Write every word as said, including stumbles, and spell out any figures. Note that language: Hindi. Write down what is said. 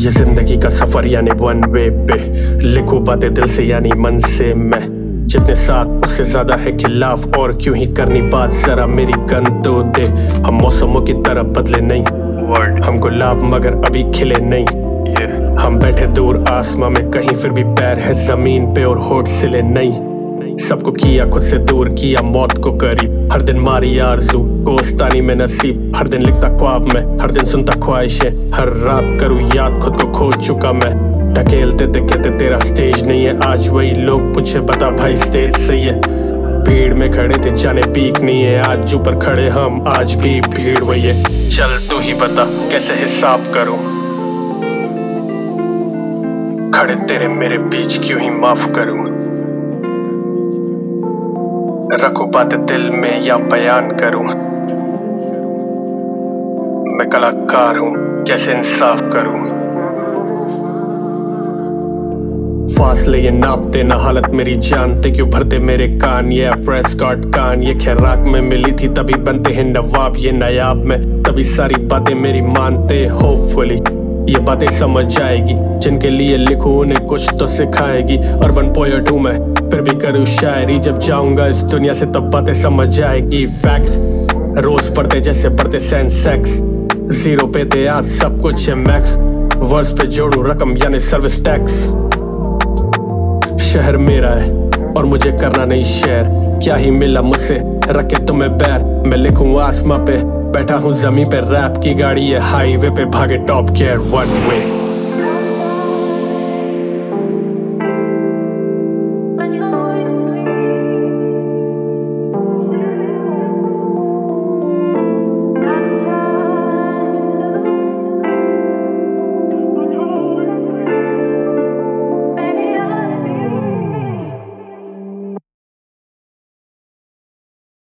ये जिंदगी का सफर यानी वन वे पे, लिखो बातें दिल से यानी मन से। मैं जितने साथ उससे ज्यादा है खिलाफ, और क्यों ही करनी बात, जरा मेरी गन तो दे। हम मौसमों की तरह बदले नहीं, वर्ड हम गुलाब मगर अभी खिले नहीं। yeah. हम बैठे दूर आसमां में कहीं, फिर भी पैर है जमीन पे और होठ सिले नहीं। सबको किया खुद से दूर, किया मौत को करीब, हर दिन मारी आरज़ू कोस्तानी में नसीब। हर दिन लिखता ख्वाब में, हर दिन सुनता ख्वाहिशें, हर रात करूँ याद खुद को खो चुका मैं। ढकेलते थे कहते तेरा स्टेज नहीं है, आज वही लोग पूछे बता भाई स्टेज सही है। भीड़ में खड़े थे जाने पीक नहीं है, आज ऊपर खड़े हम आज भी भीड़ वही है। चल तू ही बता कैसे हिसाब करूं, खड़े तेरे मेरे बीच क्यों ही माफ करूं। रखो बातें दिल में या बयान करूं, मैं कलाकार हूं कैसे इंसाफ करूं। फासले ये नापते ना हालत मेरी जानते, क्यों भरते मेरे कान ये प्रेस कार्ड कान। ये खैराक में मिली थी तभी बनते हैं नवाब, ये नायाब में तभी सारी बातें मेरी मानते। होपफुली ये बातें समझ आएगी, जिनके लिए लिखूं उन्हें कुछ तो सिखाएगी। अर्बन पोएट हूं मैं फिर भी करूँ शायरी, जब जाऊंगा इस दुनिया से तब बातें समझ आएगी। फैक्ट्स रोज पढ़ते जैसे पढ़ते सेंसेक्स, जीरो पे थे आज सब कुछ है मैक्स। वर्स पे जोड़ू रकम यानी सर्विस टैक्स। शहर मेरा है और मुझे करना नहीं शेयर, क्या ही मिला मुझसे रखे तुम्हें बैर। मैं लिखूं आसमां पे बैठा हूँ जमीन पे, रैप की गाड़ी है हाईवे पे भागे टॉप गियर वन वे।